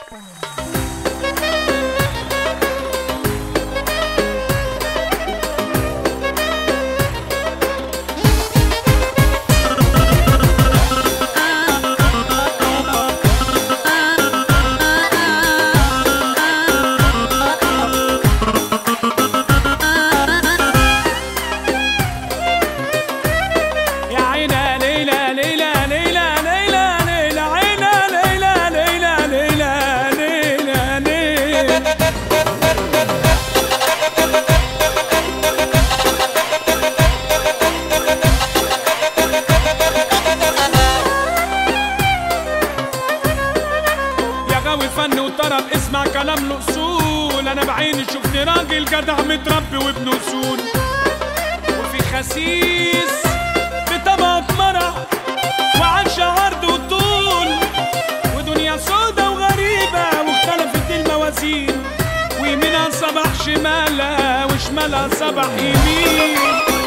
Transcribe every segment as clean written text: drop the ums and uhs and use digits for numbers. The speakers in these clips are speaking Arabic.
فن وطرب اسمع كلام الأصول. أنا بعيني شفت راجل جدع متربي وابن أصول، وفي خسيس بطبق مرح وعاش عرض وطول، ودنيا سودا وغريبة واختلفت الموازين، ويمينها صبح شمالها وشمالها صبح يمين.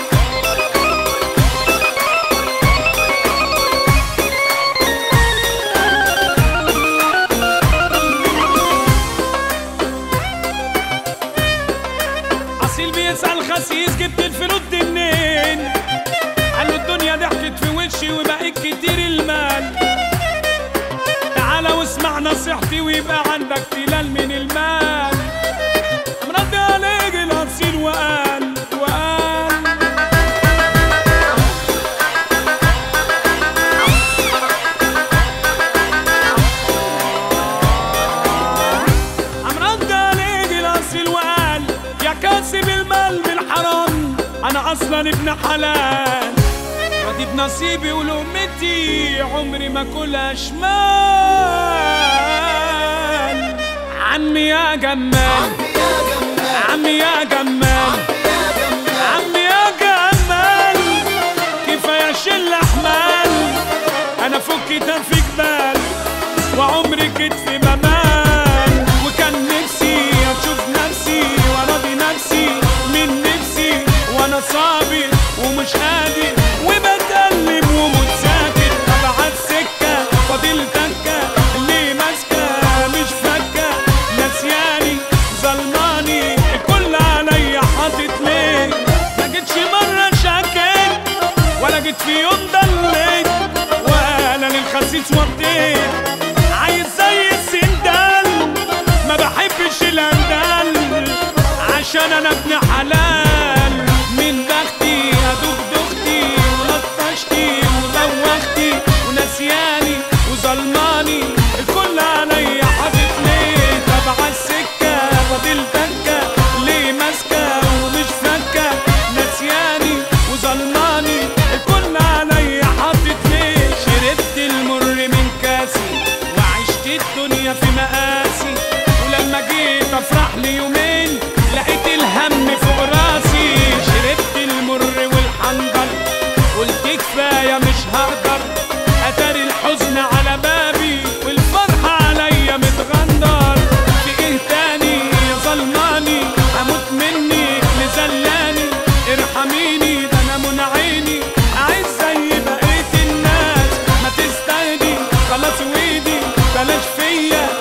بيسأل خسيس جبت الفلوس دي منين؟ قال له الدنيا ضحكت في وشي وبقيت كتير المال، تعالى واسمع نصيحتي ويبقى عندك تلال من المال. مرد عليه الأصيل وقال يا كاسب المال بالحرام أنا أصلا ابن حلال، راضي بنصيبي ولقمتي عمري ما كلها شمال. عمي يا جمال عمي يا جمال عمي يا جمال، كفاية شل أحمال، أنا فكي تنفي جبال وعمري كتفي ممال، وكان نفسي أشوف نفسي وراضي نفسي من نفسي، وانا صابر ومش قادر وبتألم ومتساكت. ابعت سكه فاضل تكه اللي ماسكه مش فكه، نسياني ظلماني الكل عليا حاطط ليه. ما جيتش مره شكيت ولا جيت في يوم ضليت ولا للخسيس وطيت، عايز زي السندال ما بحبش الاندال، عشان انا ابن حلال من بختي ادوب دختي ولطشتي وبوختي، ونسياني وظلماني الكل عليا حاطط ليه. تبع السكه فاضل تكه ليه ماسكه ومش فكه، نسياني وظلماني الكل عليا حاطط ليه. شربت المر من كاسي وعشت الدنيا في مقاسي، ولما جيت افرح لي يومين لقيت الهم فوق راسي. شربت المر والحنجر قلت كفايه مش هقدر، اتاري الحزن على بابي والفرحه عليا متغندر. في ايه تاني يا ظلماني هموت منك لزلاني، ارحميني ده انا من عيني عايز زي بقيه الناس، ما تستهدي خلاص وايدي بلاش فيا